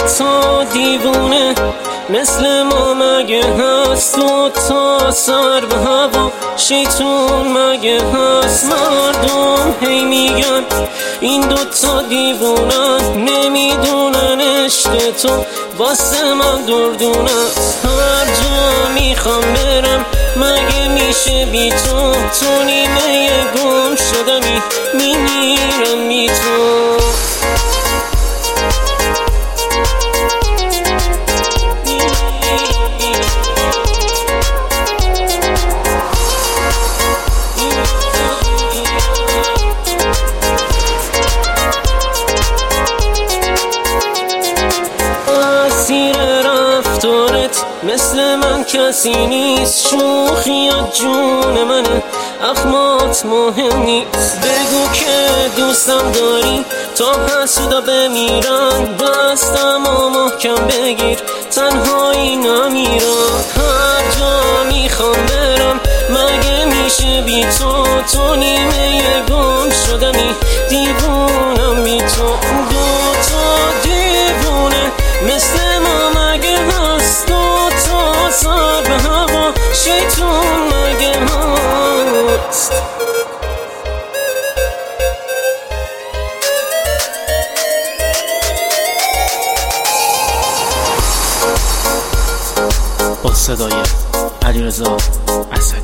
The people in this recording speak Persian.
تا دیوونه مثل ما مگه هست؟ دو تا سر به هوا شیطون مگه هست؟ مردم هی میگن این دوتا دیوونن، نمیدونن عشق تو واسه من دردونن. هر جا میخوام برم مگه میشه بی تو؟ تو نیمه گم شدمی میمیرم بی تو. مثل من کسی نیست، شوخی جون منه، اخمات مهم نیست. بگو که دوستم داری تا حسودا بمیرن، دستمو محکم بگیر تنهایی نمیرم. هر جا میخوام برم مگه میشه بی تو؟ تو نیمه گم شدمی دیوونم بی تو. دو تا دیوونه مثل ما مگه هست؟ سر به هوا شیطون مگه هست؟ با صدای علیرضا اصلی.